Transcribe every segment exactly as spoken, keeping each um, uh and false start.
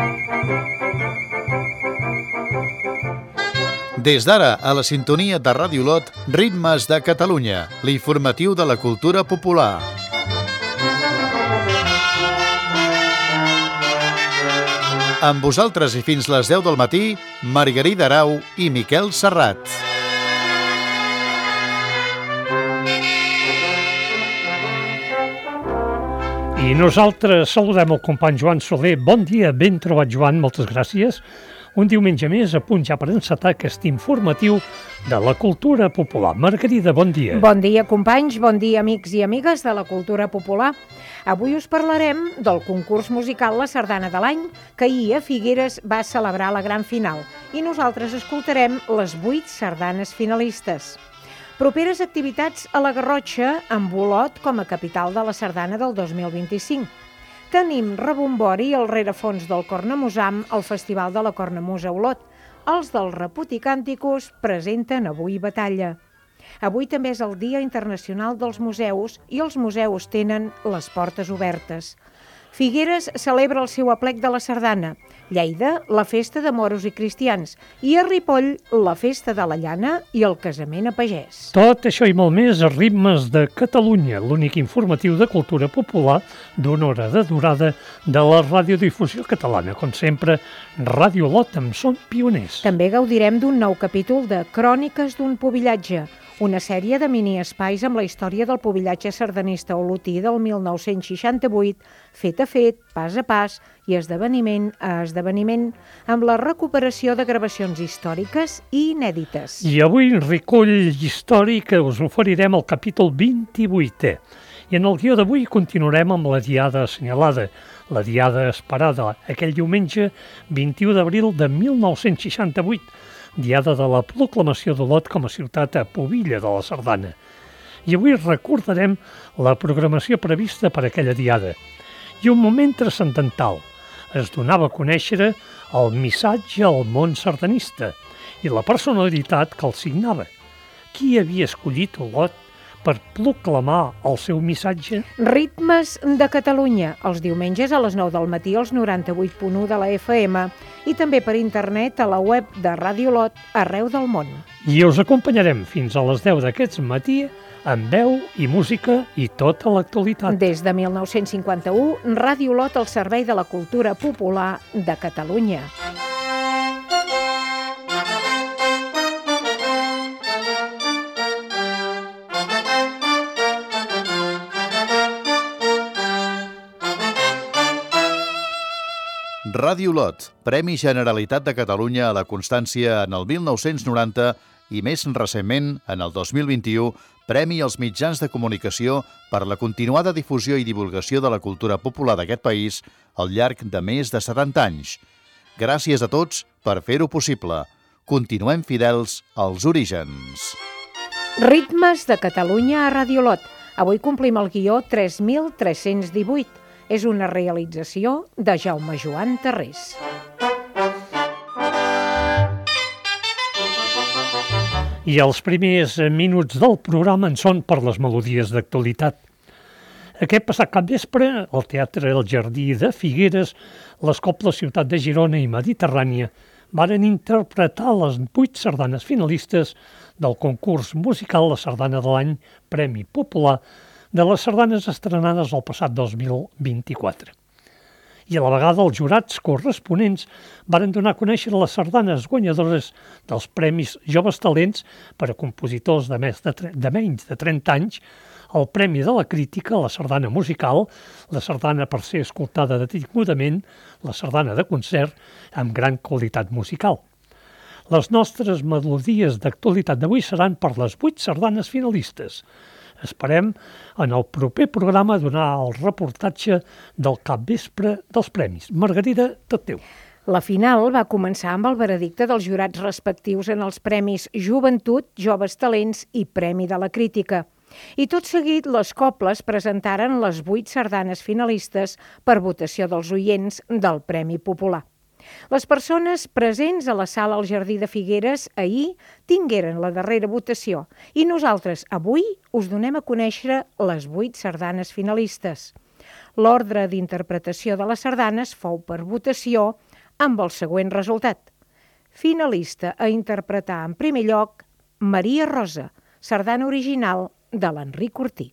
Des d'ara, a la sintonia de Ràdio Olot, Ritmes de Catalunya, l'informatiu de la cultura popular. Amb vosaltres i fins les deu del matí, Margarida Arau i Miquel Serrat. I nosaltres saludem el company Joan Soler. Bon dia, ben trobat, Joan, moltes gràcies. Un diumenge més, a punt ja per encetar aquest informatiu de la cultura popular. Margarida, bon dia. Bon dia, companys, bon dia, amics i amigues de la cultura popular. Avui us parlarem del concurs musical La Sardana de l'Any, que ahir a Figueres va celebrar la gran final, i nosaltres escoltarem les vuit sardanes finalistes. Properes activitats a la Garrotxa, amb Olot com a capital de la sardana del dos mil vint-i-cinc. Tenim rebombori al rerefons del Cornamusam al Festival de la Cornamusa a Olot. Els del Reputi Cànticus presenten avui batalla. Avui també és el Dia Internacional dels Museus i els museus tenen les portes obertes. Figueres celebra el seu aplec de la sardana, Lleida la festa de moros i cristians i a Ripoll la festa de la llana i el casament a pagès. Tot això i molt més a Ritmes de Catalunya, l'únic informatiu de cultura popular d'una hora de durada de la radiodifusió catalana. Com sempre, Ràdio Olot amb Som Pioners. També gaudirem d'un nou capítol de Cròniques d'un pobillatge, una sèrie de mini-espais amb la història del pobillatge sardanista olotí del mil nou-cents seixanta-vuit, fet a fet, pas a pas i esdeveniment a esdeveniment, amb la recuperació de gravacions històriques i inèdites. I avui, recull històric, us oferirem el capítol vint-i-vuitè. I en el guió d'avui continuarem amb la diada assenyalada, la diada esperada, aquell diumenge vint-i-u d'abril de mil nou-cents seixanta-vuit, diada de la proclamació d'Olot com a ciutat a pubilla de la sardana. I avui recordarem la programació prevista per aquella diada. I un moment transcendental. Es donava a conèixer el missatge al món sardanista i la personalitat que el signava. Qui havia escollit Olot per proclamar el seu missatge? Ritmes de Catalunya, els diumenges a les nou del matí als noranta-vuit punt u de la F M i també per internet a la web de Ràdio Olot arreu del món. I us acompanyarem fins a les deu d'aquest matí amb veu i música i tota l'actualitat. Des de mil nou-cents cinquanta-u, Ràdio Olot al servei de la cultura popular de Catalunya. Ràdio Olot, Premi Generalitat de Catalunya a la Constància en el mil nou-cents noranta i més recentment, en el dos mil vint-i-u, Premi als mitjans de comunicació per la continuada difusió i divulgació de la cultura popular d'aquest país al llarg de més de setanta anys. Gràcies a tots per fer-ho possible. Continuem fidels als orígens. Ritmes de Catalunya a Ràdio Olot. Avui complim el guió tres mil tres-cents divuit. És una realització de Jaume Joan Tarrés. I els primers minuts del programa en són per les melodies d'actualitat. Aquest passat capvespre, al Teatre El Jardí de Figueres, les cobles Ciutat de Girona i Mediterrània varen interpretar les vuit sardanes finalistes del concurs musical La Sardana de l'Any, Premi Popular, de les sardanes estrenades el passat dos mil vint-i-quatre. I a la vegada els jurats corresponents varen donar a conèixer les sardanes guanyadores dels Premis Joves Talents per a compositors de, més de, de menys de trenta anys, el Premi de la Crítica, la sardana musical, la sardana per ser escoltada detingudament, la sardana de concert amb gran qualitat musical. Les nostres melodies d'actualitat d'avui seran per les vuit sardanes finalistes. Esperem en el proper programa donar el reportatge del capvespre dels premis. Margarida, tot teu. La final va començar amb el veredicte dels jurats respectius en els premis Joventut, Joves Talents i Premi de la Crítica. I tot seguit les cobles presentaren les vuit sardanes finalistes per votació dels oients del Premi Popular. Les persones presents a la sala al Jardí de Figueres ahir tingueren la darrera votació i nosaltres avui us donem a conèixer les vuit sardanes finalistes. L'ordre d'interpretació de les sardanes fou per votació amb el següent resultat. Finalista a interpretar en primer lloc Maria Rosa, sardana original de l'Enric Cortí.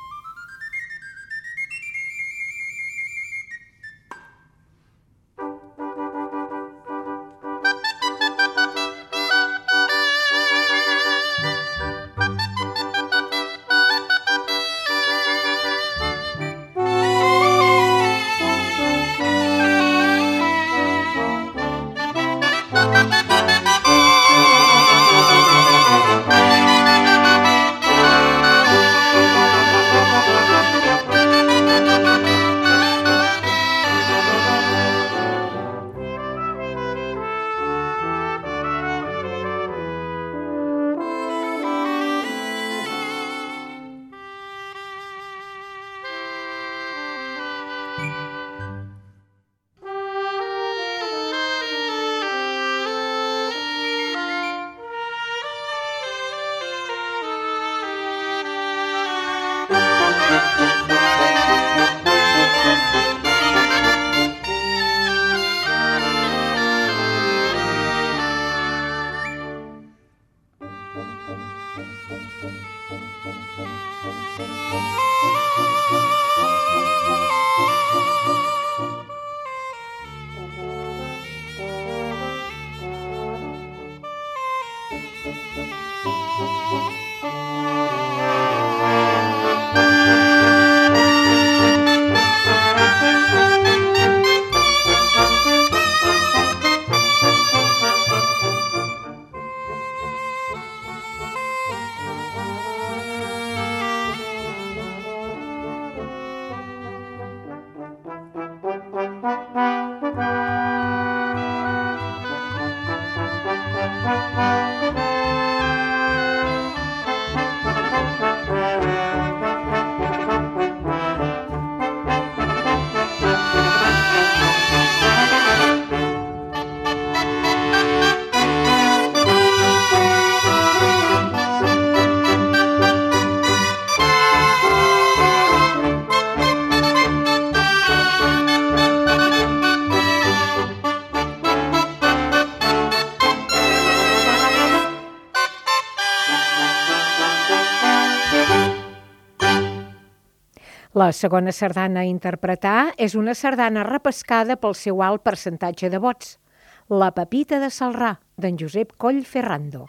La segona sardana a interpretar és una sardana repescada pel seu alt percentatge de vots, La Pepita de Celrà, d'en Josep Coll Ferrando.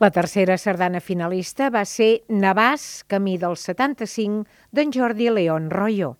La tercera sardana finalista va ser Navàs, camí del setanta-cinc, d'en Jordi León Royo.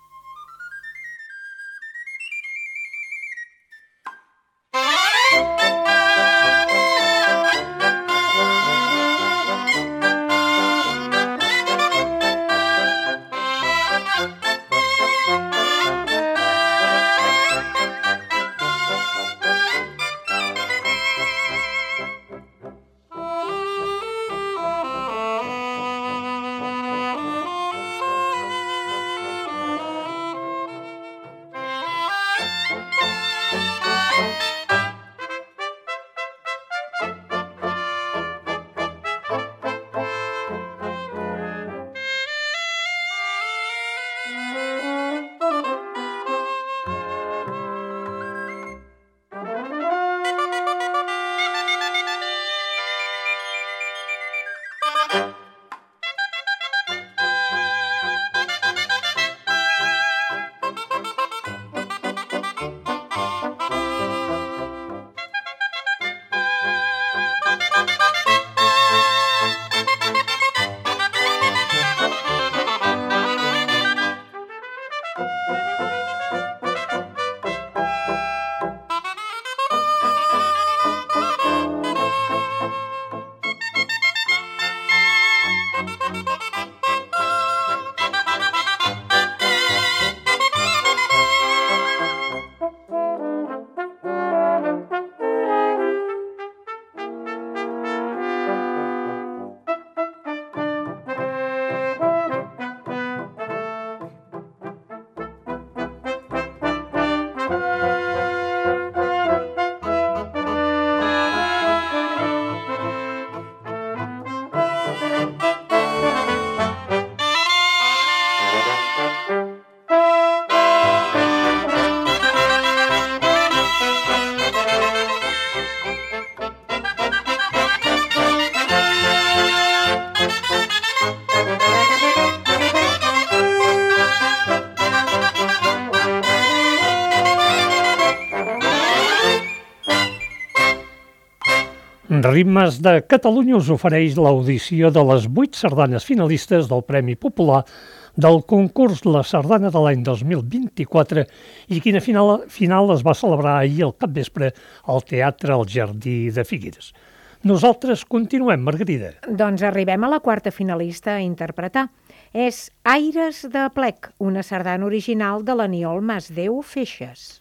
Ritmes de Catalunya us ofereix l'audició de les vuit sardanes finalistes del Premi Popular del concurs La Sardana de l'any dos mil vint-i-quatre i quina final, final es va celebrar ahir al capvespre al Teatre El Jardí de Figueres. Nosaltres continuem, Margarida. Doncs arribem a la quarta finalista a interpretar. És Aires de Plec, una sardana original de l'Aniol Masdeu Feixes.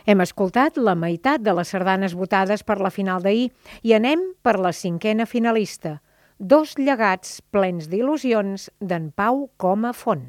Hem escoltat la meitat de les sardanes votades per la final d'ahir i anem per la cinquena finalista, Dos llegats plens d'il·lusions d'en Pau Coma Font.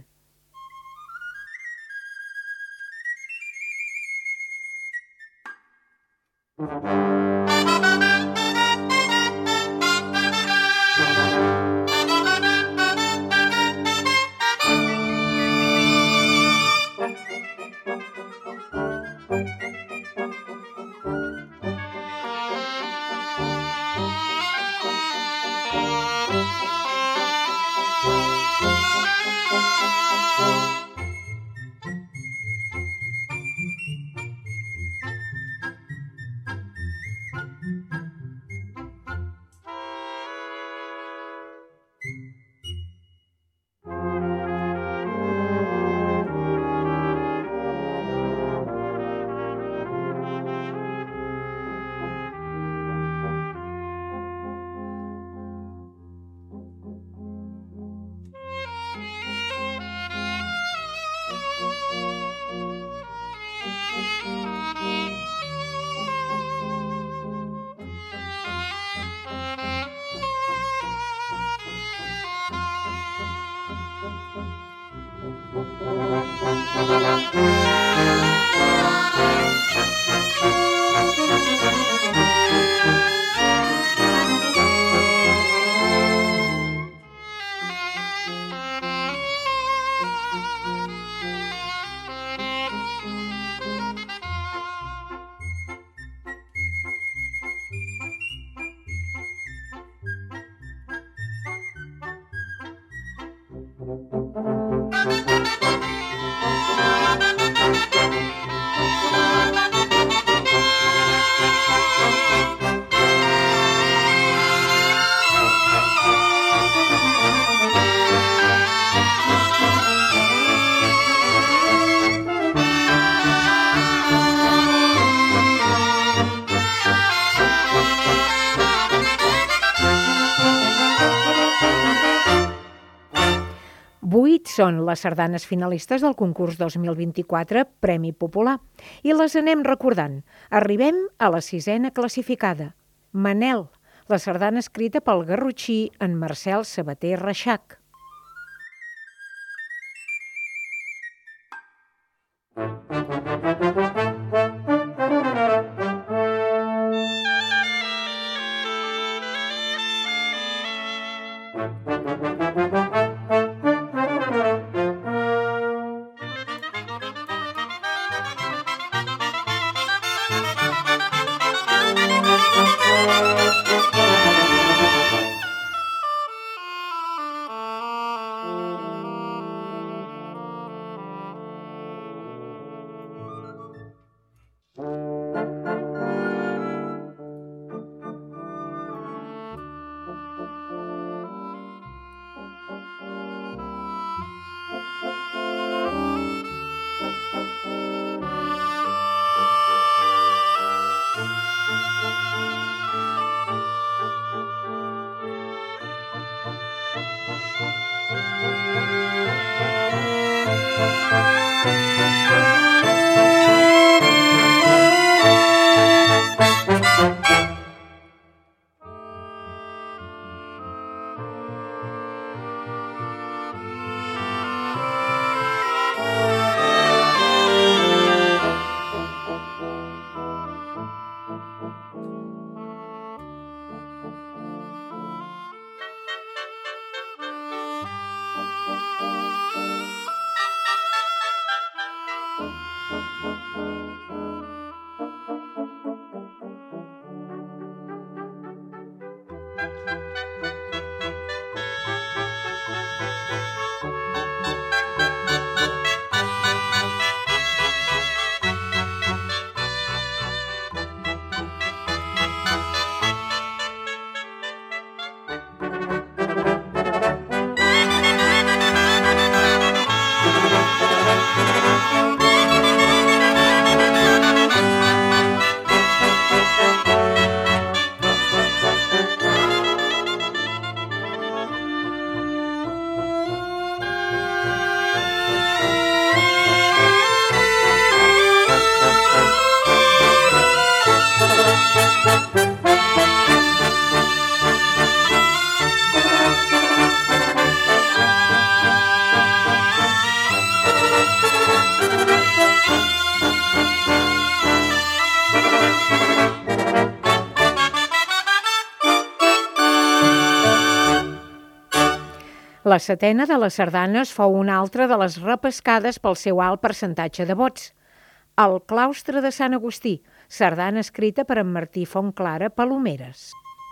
Vuit són les sardanes finalistes del concurs dos mil vint-i-quatre Premi Popular i les anem recordant. Arribem a la sisena classificada, Manel, la sardana escrita pel garrotxí en Marcel Sabater Reixac. La setena de les sardanes fou una altra de les repescades pel seu alt percentatge de vots. El claustre de Sant Agustí, sardana escrita per en Martí Fontclara Palomeres.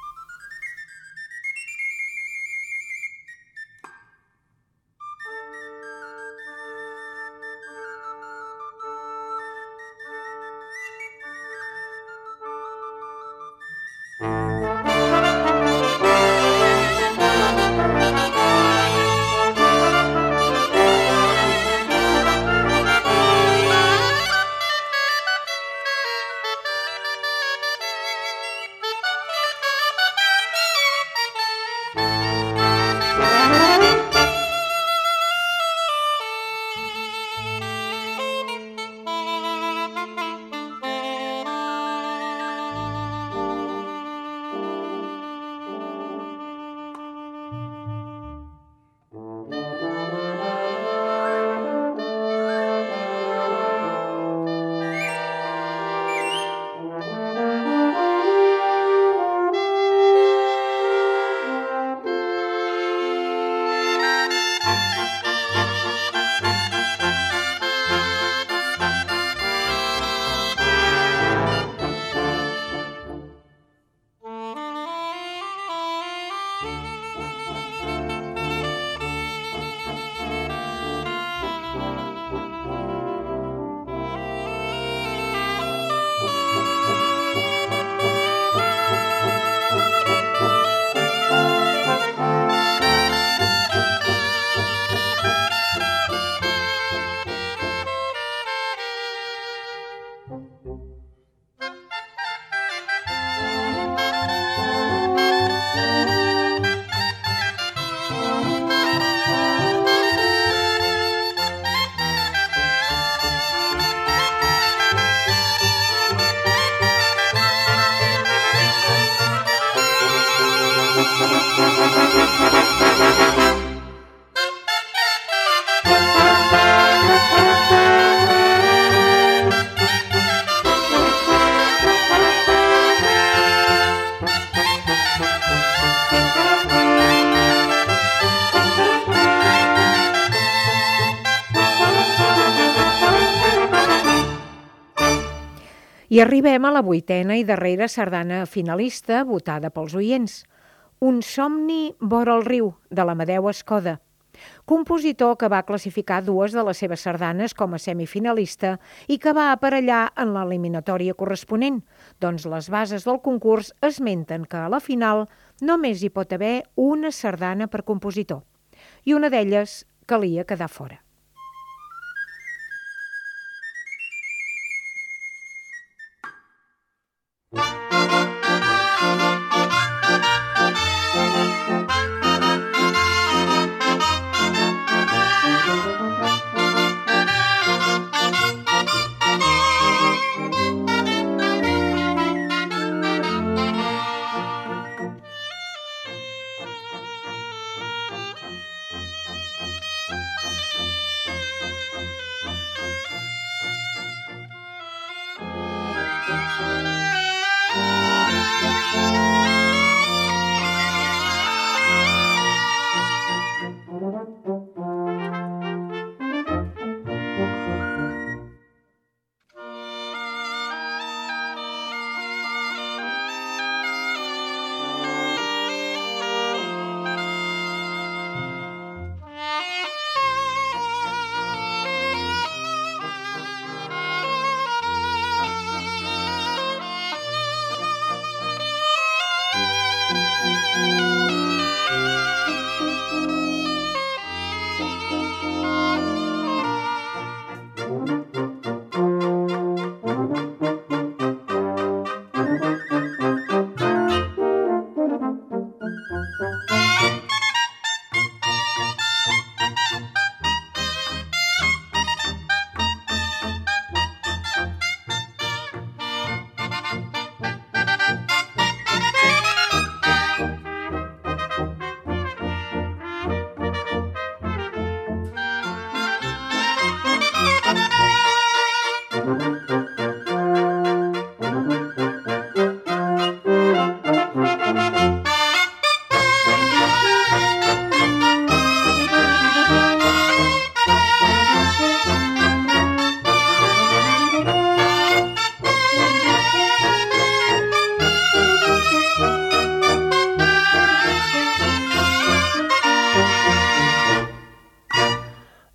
I arribem a la vuitena i darrera sardana finalista votada pels oients. Un somni vora el riu, de l'Amadeu Escoda, compositor que va classificar dues de les seves sardanes com a semifinalista i que va aparellar en l'eliminatòria corresponent, doncs les bases del concurs esmenten que a la final només hi pot haver una sardana per compositor, i una d'elles calia quedar fora.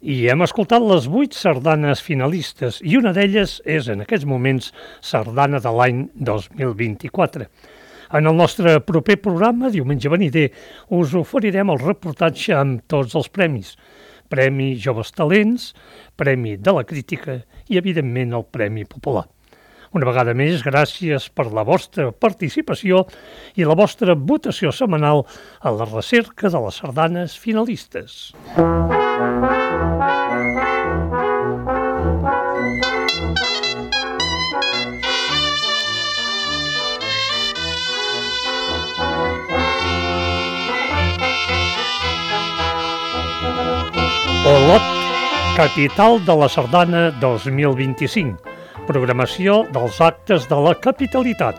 I hem escoltat les vuit sardanes finalistes i una d'elles és en aquests moments Sardana de l'any dos mil vint-i-quatre. En el nostre proper programa, diumenge venider, us oferirem el reportatge amb tots els premis. Premi Joves Talents, Premi de la Crítica i, evidentment, el Premi Popular. Una vegada més, gràcies per la vostra participació i la vostra votació setmanal a la recerca de les sardanes finalistes. Olot, capital de la sardana dos mil vint-i-cinc. Programació dels actes de la capitalitat.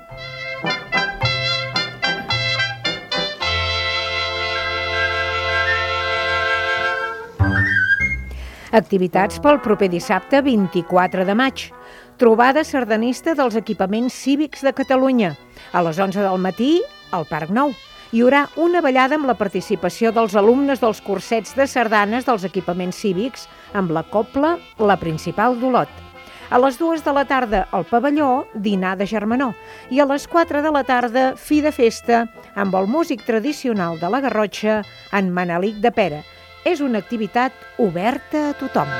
Activitats pel proper dissabte vint-i-quatre de maig. Trobada sardanista dels equipaments cívics de Catalunya. A les onze del matí, al Parc Nou. Hi haurà una ballada amb la participació dels alumnes dels cursets de sardanes dels equipaments cívics amb la cobla La Principal d'Olot. A les dues de la tarda, al pavelló, dinar de germanor. I a les quatre de la tarda, fi de festa, amb el músic tradicional de la Garrotxa, en Manelic de Pera. És una activitat oberta a tothom.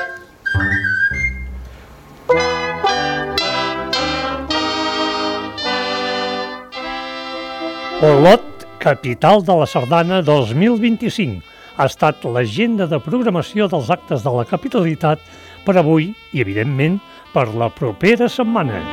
Olot, capital de la sardana dos mil vint-i-cinc. Ha estat l'agenda de programació dels actes de la capitalitat per avui i, evidentment, per la propera setmana.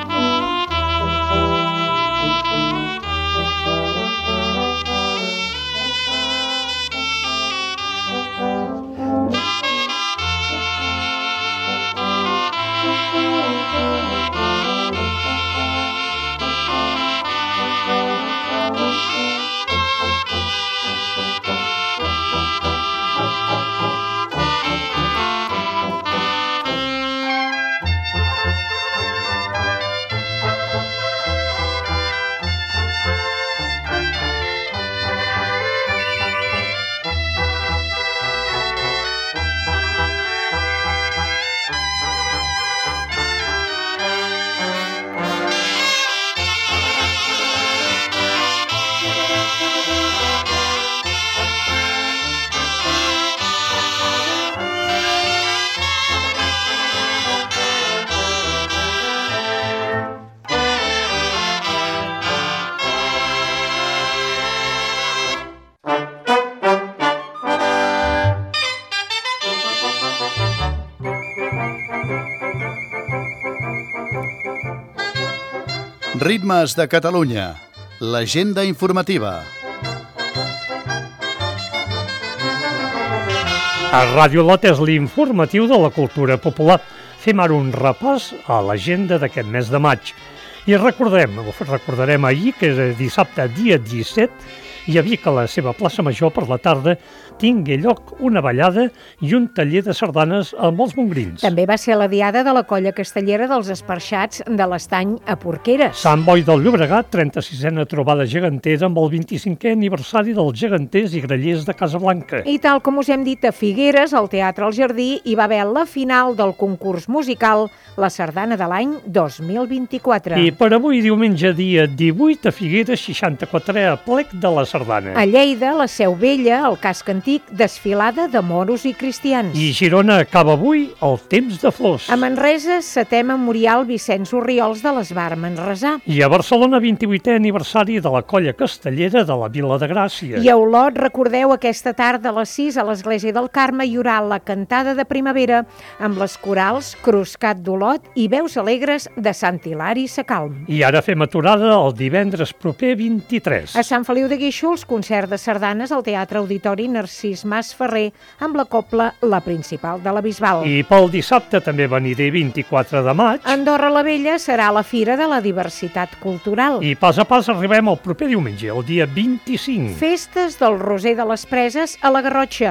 Ritmes de Catalunya, l'agenda informativa. A Ràdio Olot és l'informatiu de la cultura popular. Fem ara un repàs a l'agenda d'aquest mes de maig. I recordem, recordarem ahir que dissabte, dia disset, hi havia que a la seva plaça Major per la tarda tingui lloc una ballada i un taller de sardanes amb els mongrins. També va ser la diada de la colla castellera dels Esparxats de l'Estany a Porqueres. Sant Boi del Llobregat, trenta-sisena trobada gegantera amb el vint-i-cinquè aniversari dels geganters i grallers de Casablanca. I tal com us hem dit, a Figueres, al Teatre El Jardí, hi va haver la final del concurs musical La Sardana de l'any dos mil vint-i-quatre. I per avui, diumenge, dia divuit, a Figueres, seixanta-quatrè aplec de la sardana. A Lleida, la Seu Vella, el casc antic, desfilada de moros i cristians. I Girona acaba avui el temps de flors. A Manresa, setè memorial Vicenç Orriols de l'Esbar Manresà. I a Barcelona, vint-i-vuitè aniversari de la colla castellera de la Vila de Gràcia. I a Olot, recordeu, aquesta tarda a les sis a l'Església del Carme hi haurà la cantada de primavera amb les corals Cruscat d'Olot i Veus Alegres de Sant Hilari Sacalm. I ara fem aturada el divendres proper vint-i-tres. A Sant Feliu de Guíxols, concert de sardanes al Teatre Auditori Narcís Mas Ferrer amb la cobla La Principal de la Bisbal. I pel dissabte també veniré vint-i-quatre de maig. A Andorra la Vella serà la Fira de la Diversitat Cultural. I pas a pas arribem al proper diumenge, el dia vint-i-cinc. Festes del Roser de les Preses a la Garrotxa.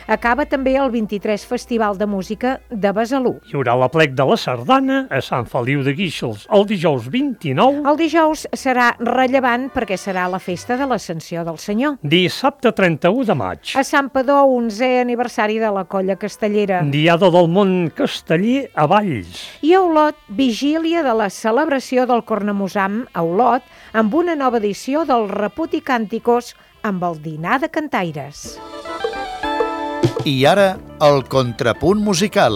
Acaba també el vint-i-tres Festival de Música de Besalú. Hi haurà l'aplec de la Sardana a Sant Feliu de Guíxols el dijous vint-i-nou. El dijous serà rellevant perquè serà la festa de l'Ascensió del Senyor. Dissabte trenta-u de maig. A Sant Padó, onzè aniversari de la Colla Castellera. Diada del món casteller a Valls. I a Olot, vigília de la celebració del Cornamusam a Olot amb una nova edició del Reputi Cànticos amb el dinar de cantaires. I ara, el contrapunt musical.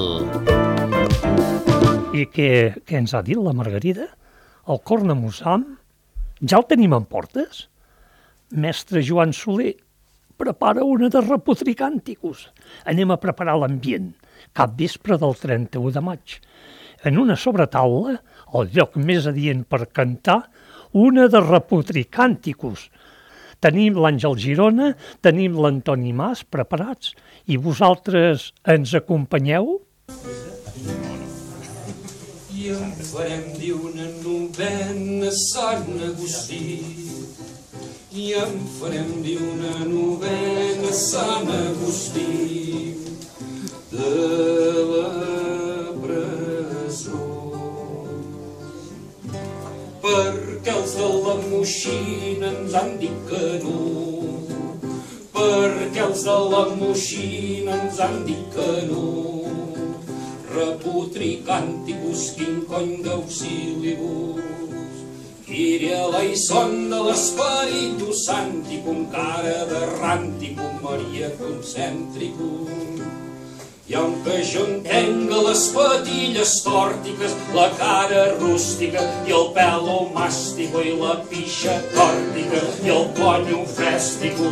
I què, què ens ha dit la Margarida? El Cornamusam? Ja el tenim en portes? Mestre Joan Soler prepara una de Reputi Cànticos. Anem a preparar l'ambient. Cap vespre del trenta-u de maig. En una sobretaula, el lloc més adient per cantar, una de Reputi Cànticos. Tenim l'Àngel Girona, tenim l'Antoni Mas preparats i vosaltres ens acompanyeu? I en farem dir una novena a Sant Agustí. I en farem dir una novena a Sant Agustí de la presó. Perquè els de la Moixina ens han dit que no, perquè els de la Moixina ens han dit que no. Reputi Cànticos, quin cony d'auxilibus, Kyrie eleison de l'Espíritu Santicum, cara de Ranticum, Maria Concèntricum. I aunque jo entenga les patilles tòrtiques, la cara rústica i el pelo màstico i la pixa tòrtica i el conyo fèstico.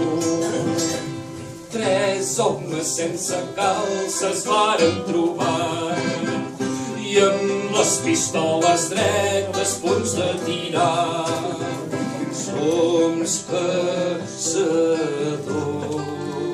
Tres homes sense calces varen trobar i amb les pistoles dretes punts de tirar. Som caçadors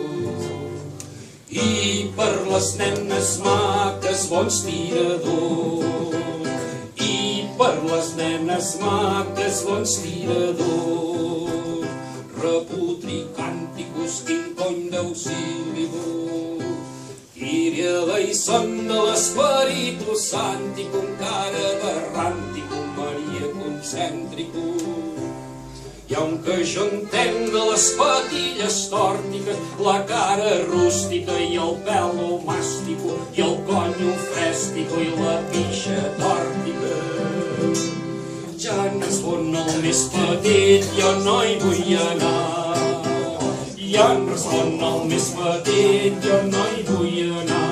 i per les nenes maques bons tiradors, i per les nenes maques bons tiradors. Reputi Cànticos, quin cony d'auxilibus, Kyrie eleison de l'Espíritu Santicum, cara de Ranticum, Maria Concèntricum. I aunque jo entenga les patilles tòrtiques, la cara rústica i el pelo màstico i el conyo fèstico i la pixa tòrtica, ja no és bon el més petit, jo no hi vull anar. Ja no és bon el més petit, jo no hi vull anar.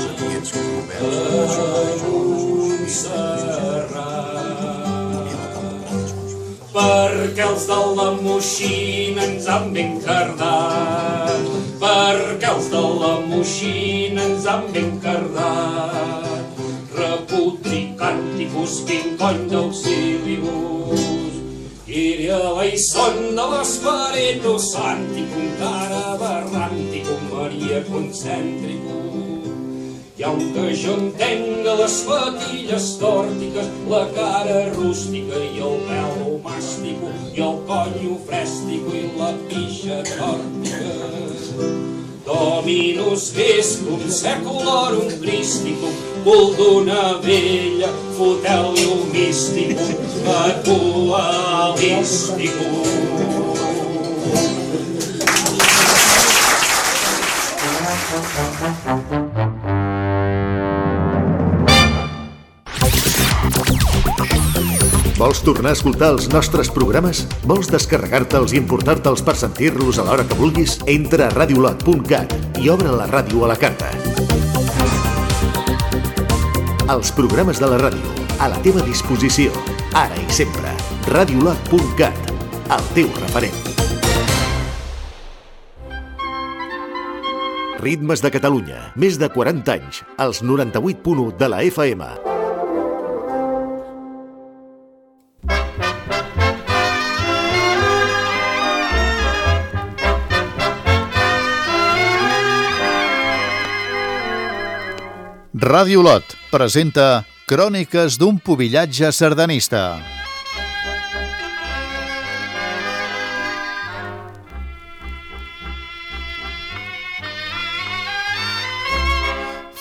A Montserrat, perquè els de la Moixina ens han ben cardat, perquè els de la Moixina ens han ben cardat. Reputi Cànticos, quin cony d'auxilibus, Kyrie eleison de l'Espíritu Santicum, cara de Ranticum, Maria Concèntricum. I aunque jo entenga les patilles tòrtiques, la cara rústica i el pelo màstico i el conyo frèstico i la pixa tòrtica. Dominus Viscum Secularum Christicum, cul d'una vella, foteu-li un místicum, atualisticum. Vols tornar a escoltar els nostres programes? Vols descarregar-te'ls i importar-te'ls per sentir-los a l'hora que vulguis? Entra a radiolot punt cat i obre la ràdio a la carta. Els programes de la ràdio, a la teva disposició, ara i sempre. radiolot punt cat, el teu referent. Ritmes de Catalunya, més de quaranta anys, als noranta-vuit punt u de la F M. Ràdio Olot presenta Cròniques d'un pubillatge sardanista.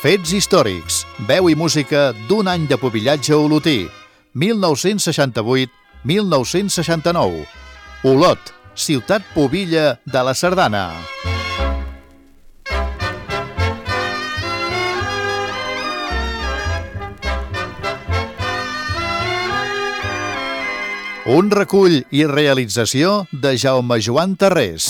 Fets històrics, veu i música d'un any de pubillatge olotí, mil nou-cents seixanta-vuit a mil nou-cents seixanta-nou. Olot, ciutat pubilla de la sardana. Un recull i realització de Jaume Joan Tarrés.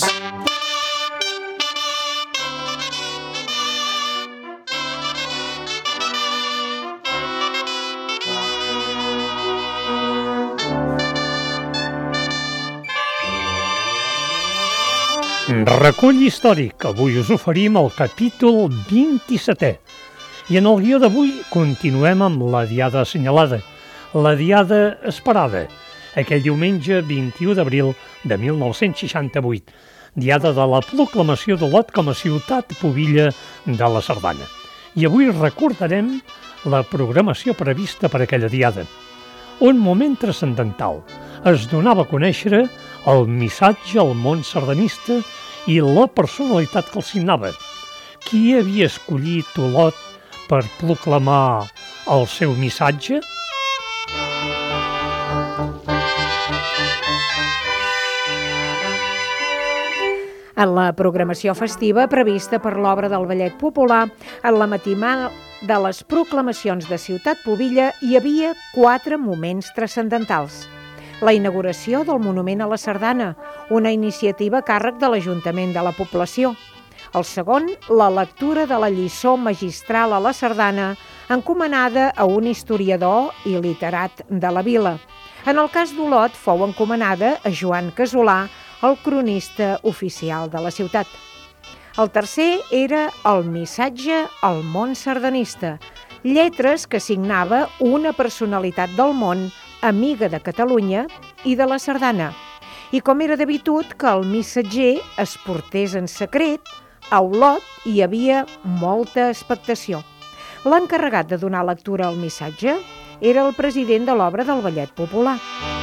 Recull històric. Avui us oferim el capítol vint-i-setè. I en el guió d'avui continuem amb la diada assenyalada, la diada esperada, aquell diumenge vint-i-u d'abril de mil nou-cents seixanta-vuit, diada de la proclamació d'Olot com a ciutat pubilla de la Sardana. I avui recordarem la programació prevista per aquella diada. Un moment transcendental. Es donava a conèixer el missatge al món sardanista i la personalitat que el signava. Qui havia escollit Olot per proclamar el seu missatge? En la programació festiva prevista per l'obra del Ballet Popular, en la matinal de les proclamacions de Ciutat Pubilla hi havia quatre moments transcendentals. La inauguració del Monument a la Sardana, una iniciativa a càrrec de l'Ajuntament de la població. El segon, la lectura de la lliçó magistral a la Sardana, encomanada a un historiador i literat de la vila. En el cas d'Olot fou encomanada a Joan Casolà, el cronista oficial de la ciutat. El tercer era el missatge al món sardanista, lletres que signava una personalitat del món amiga de Catalunya i de la Sardana. I com era d'habitud que el missatger es portés en secret, a Olot hi havia molta expectació. L'encarregat de donar lectura al missatge era el president de l'obra del Ballet Popular.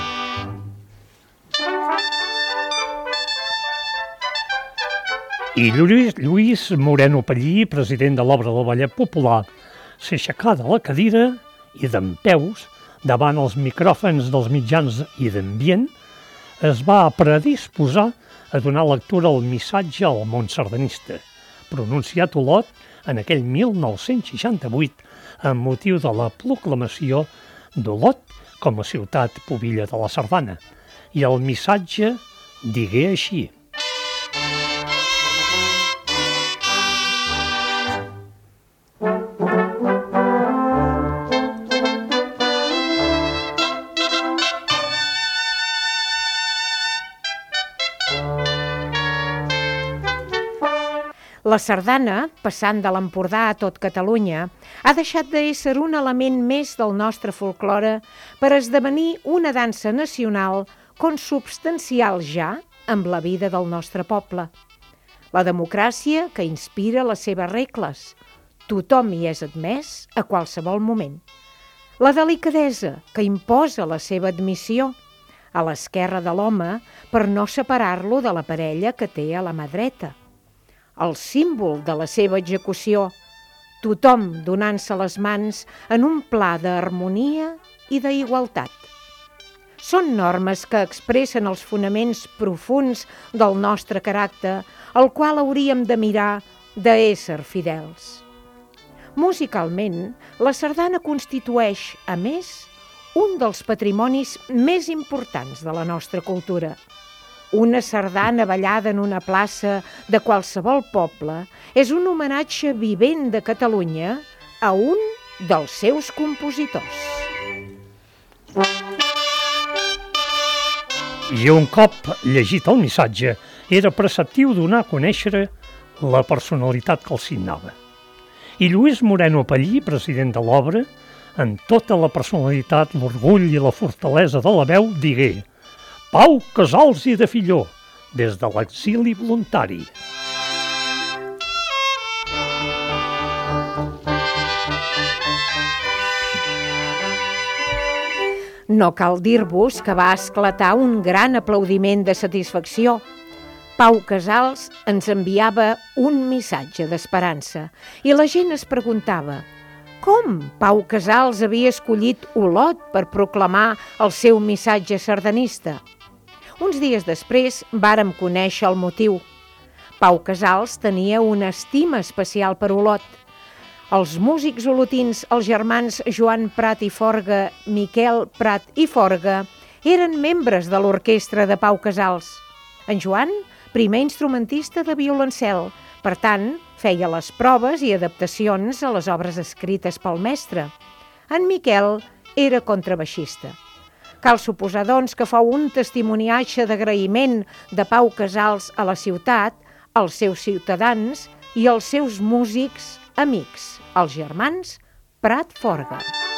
I Lluís, Lluís Moreno Pallí, president de l'obra del Ballet Popular, s'aixecà de la cadira i dempeus, davant els micròfons dels mitjans i d'ambient, es va predisposar a donar lectura al missatge al món sardanista, pronunciat a Olot en aquell mil nou-cents seixanta-vuit amb motiu de la proclamació d'Olot com a ciutat pubilla de la Sardana. I el missatge digué així: La sardana, passant de l'Empordà a tot Catalunya, ha deixat d'ésser un element més del nostre folklore per esdevenir una dansa nacional consubstancial ja amb la vida del nostre poble. La democràcia que inspira les seves regles. Tothom hi és admès a qualsevol moment. La delicadesa que imposa la seva admissió a l'esquerra de l'home per no separar-lo de la parella que té a la mà dreta. El símbol de la seva execució, tothom donant-se les mans en un pla d'harmonia i d'igualtat. Són normes que expressen els fonaments profunds del nostre caràcter, al qual hauríem de mirar d'ésser fidels. Musicalment, la sardana constitueix, a més, un dels patrimonis més importants de la nostra cultura. Una sardana ballada en una plaça de qualsevol poble és un homenatge vivent de Catalunya a un dels seus compositors. I un cop llegit el missatge, era preceptiu donar a conèixer la personalitat que el signava. I Lluís Moreno Pallí, president de l'obra, en tota la personalitat, l'orgull i la fortalesa de la veu, digué: Pau Casals i de Filló, des de l'exili voluntari. No cal dir-vos que va esclatar un gran aplaudiment de satisfacció. Pau Casals ens enviava un missatge d'esperança i la gent es preguntava com Pau Casals havia escollit Olot per proclamar el seu missatge sardanista. Uns dies després vàrem conèixer el motiu. Pau Casals tenia una estima especial per Olot. Els músics olotins, els germans Joan Prat i Forga, Miquel Prat i Forga, eren membres de l'orquestra de Pau Casals. En Joan, primer instrumentista de violoncel, per tant, feia les proves i adaptacions a les obres escrites pel mestre. En Miquel era contrabaixista. Cal suposar, doncs, que fou un testimoniatge d'agraïment de Pau Casals a la ciutat, als seus ciutadans i als seus músics amics, els germans Prat Forga.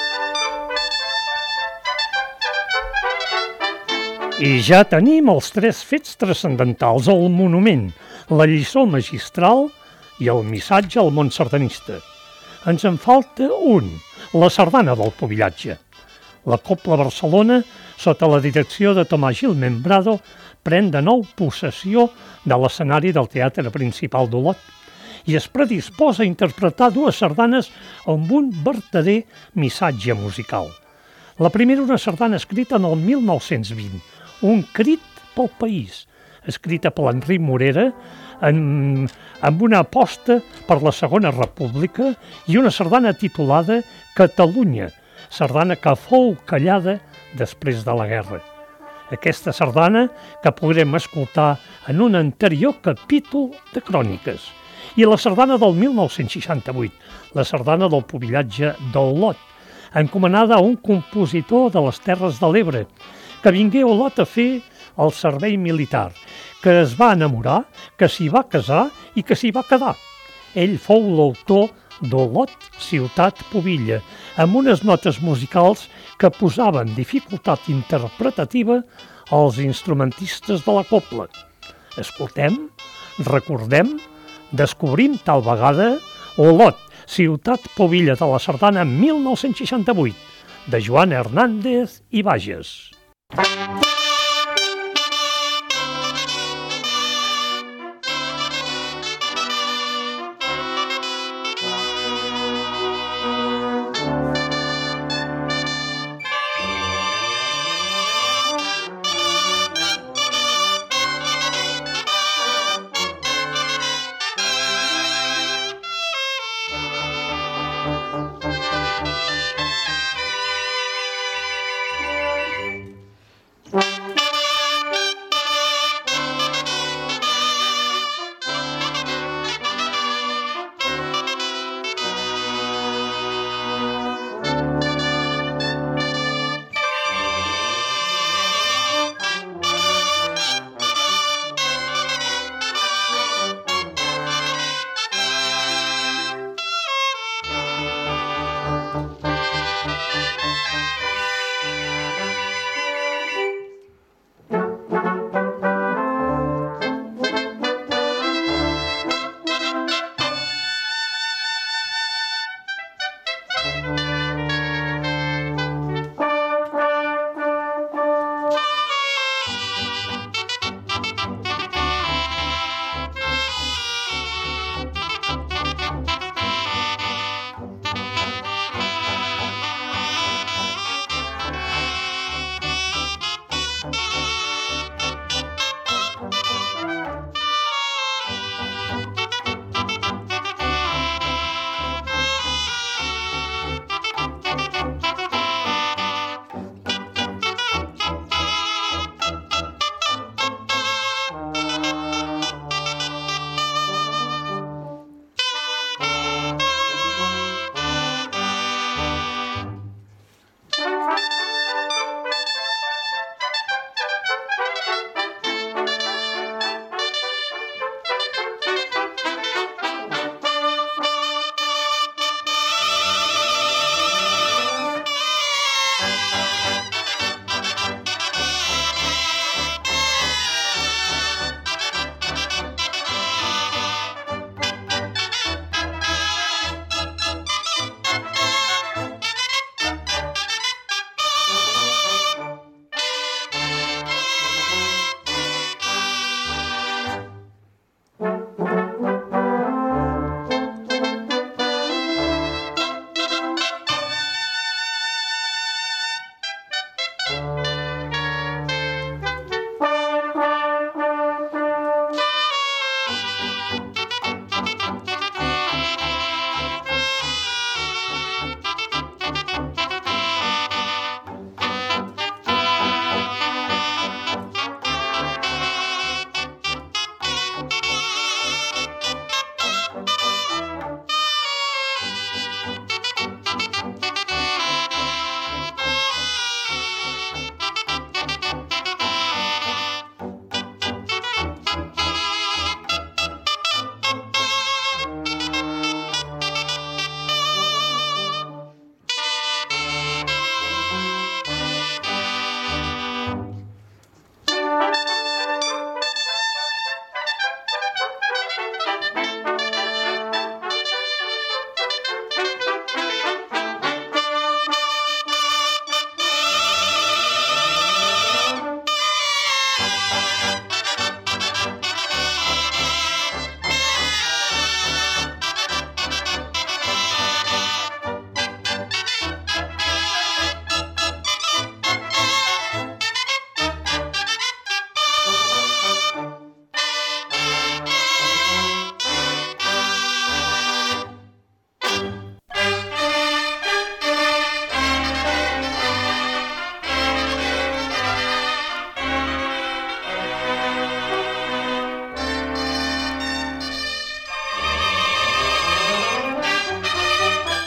I ja tenim els tres fets transcendentals, el monument, la lliçó magistral i el missatge al món sardanista. Ens en falta un, la sardana del Pubillatge. La Cobla Barcelona, sota la direcció de Tomàs Gil Membrado, pren de nou possessió de l'escenari del Teatre Principal d'Olot i es predisposa a interpretar dues sardanes amb un verdader missatge musical. La primera, una sardana escrita en el mil nou-cents vint, un crit pel país, escrita per l'Enric Morera, en, amb una aposta per la Segona República i una sardana titulada Catalunya, sardana que fou callada després de la guerra. Aquesta sardana que podrem escoltar en un anterior capítol de Cròniques. I la sardana del mil nou-cents seixanta-vuit, la sardana del Pubillatge d'Olot, encomanada a un compositor de les Terres de l'Ebre, que vingué a Olot a fer el servei militar, que es va enamorar, que s'hi va casar i que s'hi va quedar. Ell fou l'autor d'Olot, ciutat Pubilla, amb unes notes musicals que posaven dificultat interpretativa als instrumentistes de la cobla. Escoltem, recordem, descobrim tal vegada Olot, ciutat Pubilla de la sardana mil nou-cents seixanta-vuit, de Joan Hernández i Bages.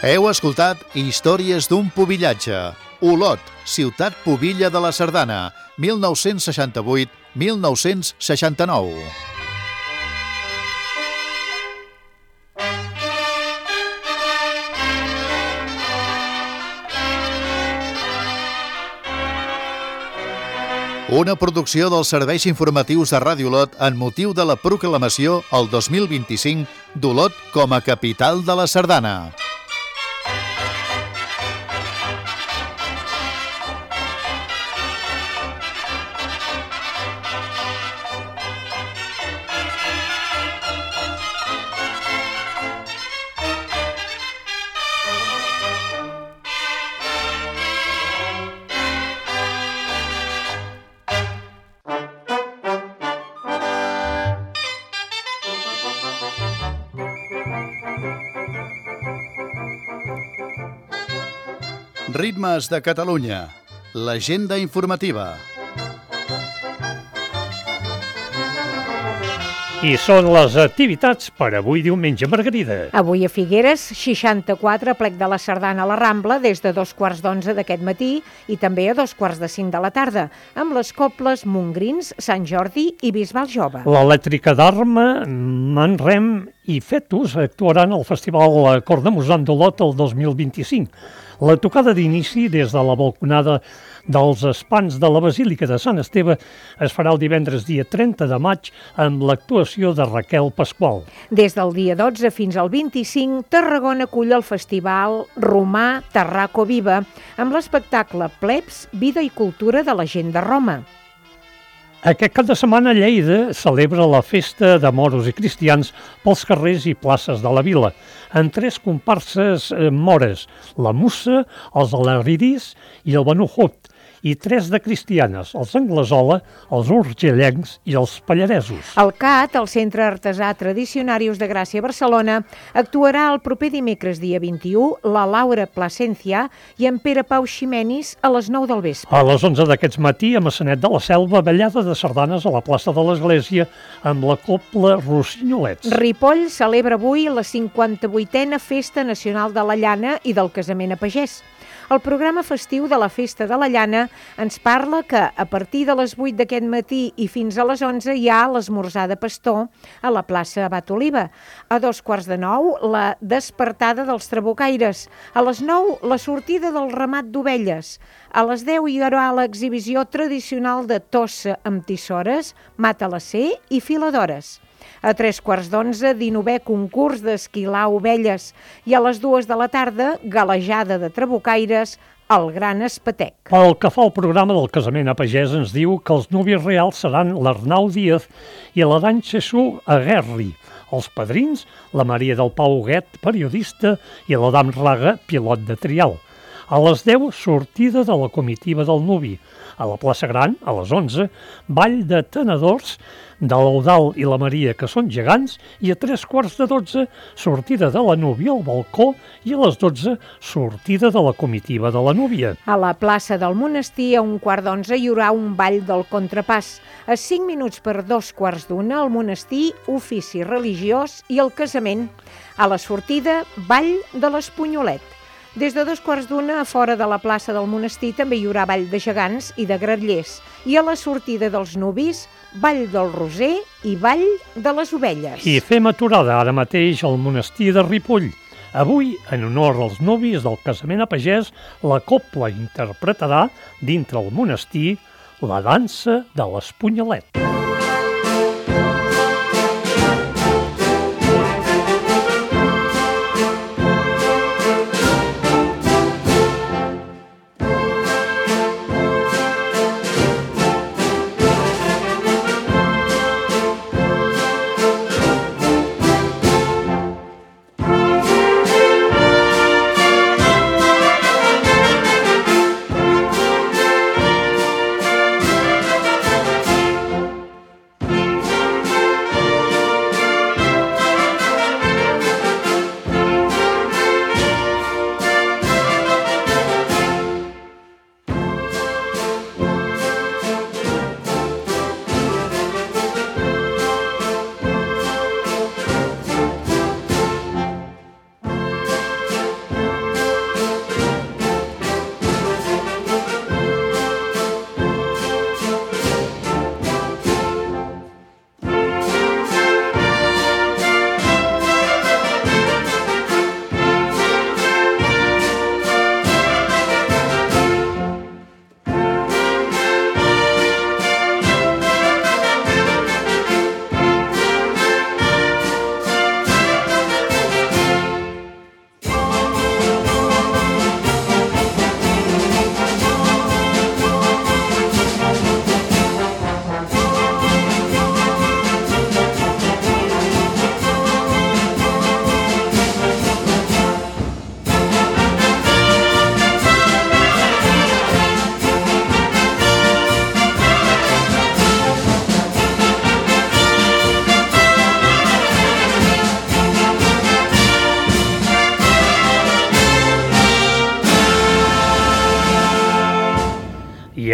Heu escoltat Històries d'un pubillatge. Olot, ciutat pubilla de la Sardana, mil nou-cents seixanta-vuit a mil nou-cents seixanta-nou. Una producció dels serveis informatius de Ràdio Olot en motiu de la proclamació el dos mil vint-i-cinc d'Olot com a capital de la Sardana. Ritmes de Catalunya, l'agenda informativa. I són les activitats per avui diumenge, Margarida. Avui a Figueres, seixanta-quatre, plec de la Sardana a la Rambla, des de dos quarts d'onze d'aquest matí i també a dos quarts de cinc de la tarda, amb les cobles Montgrins, Sant Jordi i Bisbal Jove. L'Elèctrica d'Arma, Manrem i Fetus actuaran al Festival Cornamusan d'Olot el dos mil vint-i-cinc. La tocada d'inici des de la balconada dels Espans de la Basílica de Sant Esteve es farà el divendres dia trenta de maig amb l'actuació de Raquel Pasqual. Des del dia dotze fins al vint-i-cinc, Tarragona acull el festival romà Tarraco Viva amb l'espectacle Plebs, vida i cultura de la gent de Roma. Aquest cap de setmana Lleida celebra la festa de moros i cristians pels carrers i places de la vila, amb tres comparses eh, mores, la Mussa, els Alariris i el Benujut, i tres de cristianes, els Anglesola, els Urgellencs i els Pallaresos. El C A T, el Centre Artesà Tradicionarius de Gràcia Barcelona, actuarà el proper dimecres dia vint-i-u la Laura Plasencia i en Pere Pau Ximenis a les nou del vespre. A les onze d'aquest matí, a Massanet de la Selva, ballada de sardanes a la plaça de l'Església amb la cobla Rossinyolets. Ripoll celebra avui la cinquanta-vuitena Festa Nacional de la Llana i del Casament a Pagès. El programa festiu de la Festa de la Llana ens parla que a partir de les vuit d'aquest matí i fins a les onze hi ha l'esmorzar de pastor a la plaça Abat Oliva. A dos quarts de nou, la despertada dels trabucaires. A les nou, la sortida del ramat d'ovelles. A les deu hi haurà l'exhibició tradicional de tossa amb tissores, matalacé i filadores. A tres quarts d'onze, dinovè concurs d'esquilar ovelles i a les dues de la tarda, galejada de trabucaires, el Gran Espatec. Pel que fa al programa del casament a Pagès ens diu que els nuvis reals seran l'Arnau Díaz i l'Arantxa Xu Aguerri. Els padrins, la Maria del Pau Huguet, periodista, i l'Adam Raga, pilot de trial. A les deu, sortida de la comitiva del nuvi. A la plaça Gran, a les onze, ball de tenedors de l'Eudal i la Maria, que són gegants, i a tres quarts de dotze, sortida de la núvia al balcó, i a les dotze, sortida de la comitiva de la núvia. A la plaça del Monestir, a un quart d'onze, hi haurà un ball del contrapàs. A cinc minuts per dos quarts d'una, al Monestir, ofici religiós i el casament. A la sortida, ball de l'Espunyolet. Des de dos quarts d'una, a fora de la plaça del Monestir, també hi haurà ball de gegants i de grallers. I a la sortida dels nuvis, ball del Roser i ball de les ovelles. I fem aturada ara mateix al Monestir de Ripoll. Avui, en honor als nuvis del casament a Pagès, la cobla interpretarà, dintre el monestir, la dansa de l'Espunyolet.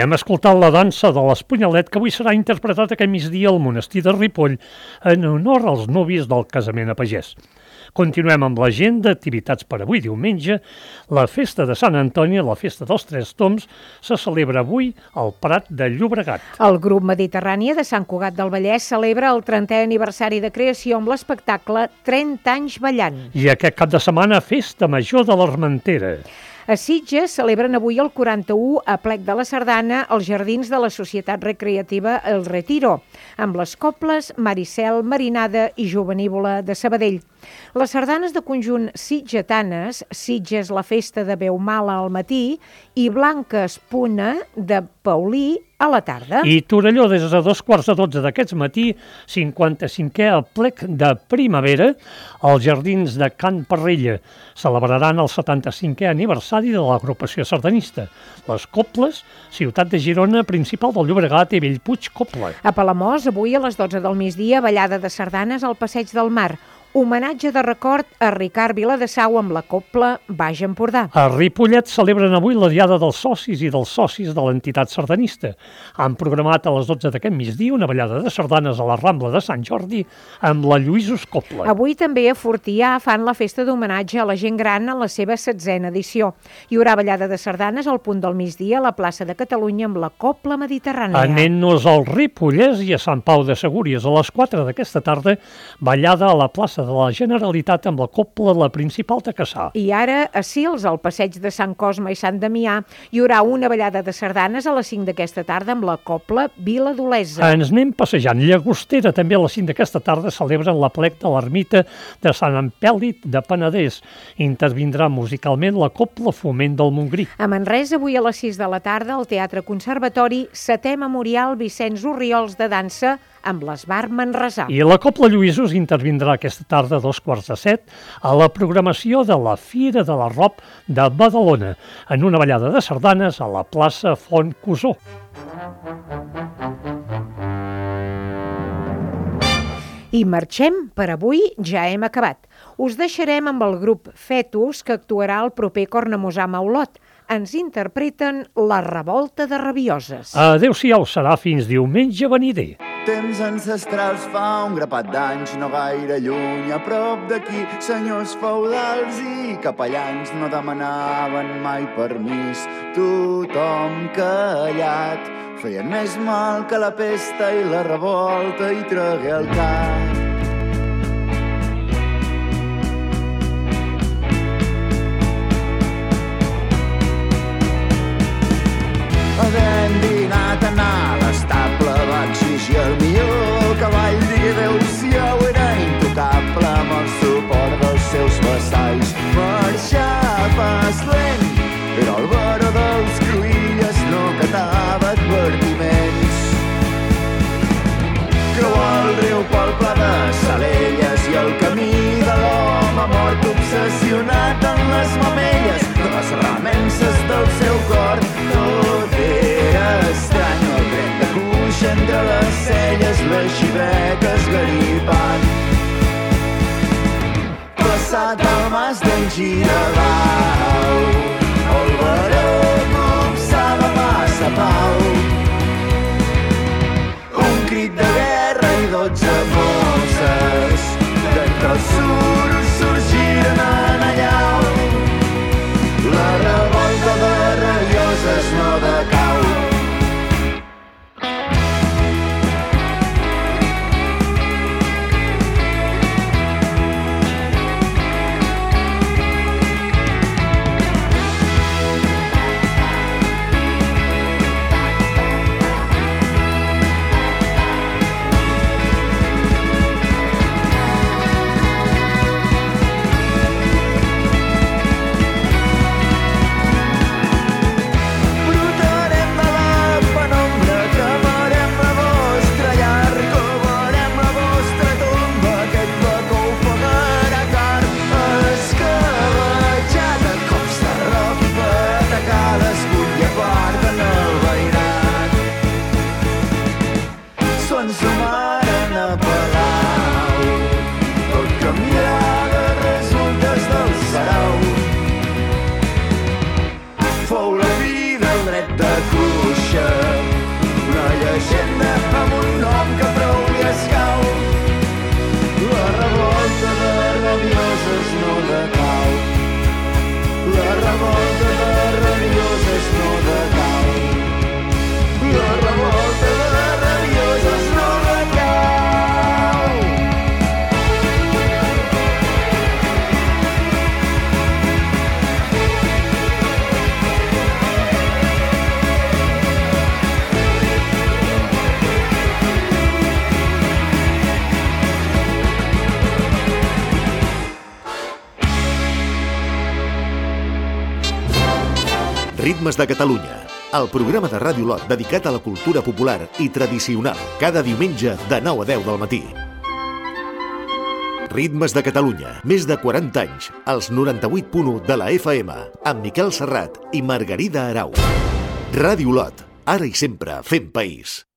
hem escoltat la dansa de l'Espunyalet, que avui serà interpretat aquest migdia al monestir de Ripoll en honor als nuvis del casament a pagès. Continuem amb l'agenda d'activitats per avui diumenge. La festa de Sant Antoni, la festa dels Tres Tombs, se celebra avui al Prat de Llobregat. El grup Mediterrània de Sant Cugat del Vallès celebra el trentè aniversari de creació amb l'espectacle trenta anys ballant. I aquest cap de setmana, festa major de l'Armentera. A Sitges celebren avui el quaranta-u aplec de la Sardana als jardins de la Societat Recreativa El Retiro, amb les coples Maricel, Marinada i Jovenívola de Sabadell. Les sardanes de conjunt sitgetanes, Sitges la festa de Beumala al matí i Blanca Espuna de Paulí a la tarda. I Torelló, des de dos quarts de dotze d'aquest matí, cinquanta-cinquè aplec de primavera als jardins de Can Parrella. Celebraran el setanta-cinquè aniversari de l'agrupació sardanista. Les Coples, ciutat de Girona, principal del Llobregat i Bellpuig Copla. A Palamós, avui a les dotze del migdia, ballada de sardanes al Passeig del Mar. Homenatge de record a Ricard Viladesau amb la copla Baix Empordà. A Ripollet celebren avui la diada dels socis i dels socis de l'entitat sardanista. Han programat a les dotze d'aquest migdia una ballada de sardanes a la Rambla de Sant Jordi amb la Lluïsos Copla. Avui també a Fortià fan la festa d'homenatge a la gent gran en la seva setzena edició. Hi haurà ballada de sardanes al punt del migdia a la plaça de Catalunya amb la copla mediterrània. Anem-nos al Ripollès i a Sant Pau de Segúries a les quatre d'aquesta tarda, ballada a la plaça de la Generalitat amb la copla la principal de Cassà. I ara, a Sils, al passeig de Sant Cosme i Sant Damià, hi haurà una ballada de sardanes a les cinc d'aquesta tarda amb la copla Vila d'Olesa. Ens anem passejant. Llagostera, també a les cinc d'aquesta tarda, celebren l'aplec de l'ermita de Sant Empèlit de Penedès. Intervindrà musicalment la copla Foment del Montgrí. A Manresa, avui a les sis de la tarda, al Teatre Conservatori, setè memorial Vicenç Orriols de dansa amb l'Esbar Manresà. I la copla Lluïsos intervindrà aquesta tarda a dos quarts de set a la programació de la Fira de l'Arrop de Badalona, en una ballada de sardanes a la plaça Font Cusó. I marxem, per avui ja hem acabat. Us deixarem amb el grup Fetus, que actuarà el proper Cornamusà Maulot. Ens interpreten La revolta de rabioses. Adéu-siau, serà fins diumenge venider. Temps ancestrals fa un grapat d'anys, no gaire lluny, a prop d'aquí, senyors feudals i capellans no demanaven mai permís. Tothom callat, feien més mal que la pesta i la revolta i tragué el cap. Havent dinat anar a l'estable va exigir el millor cavall, digué Déu-siau, era intocable amb el suport dels seus vassalls. Marxar pas lent, era el baró dels cruïlles, no catava advertiments. Creuar el riu pel pla de Salelles i el camí de l'home mort obsessionat en les mamelles de les remences del seu cor. Tot era estrany, el tren de cuixa entre les celles, les xiveques garipant. Passat el mas d'en Giravau, el baró copsava massa pau. Un crit de guerra i dotze mosses d'entre els suros sorgiren en allau. La revolta de rabioses no decau. Fou la fi del dret de cuixa Ritmes de Catalunya, el programa de Ràdio Lot dedicat a la cultura popular i tradicional, cada diumenge de nou a deu del matí. Ritmes de Catalunya, més de quaranta anys, als noranta-vuit punt u de la F M, amb Miquel Serrat i Margarida Arau. Ràdio Lot, ara i sempre fent país.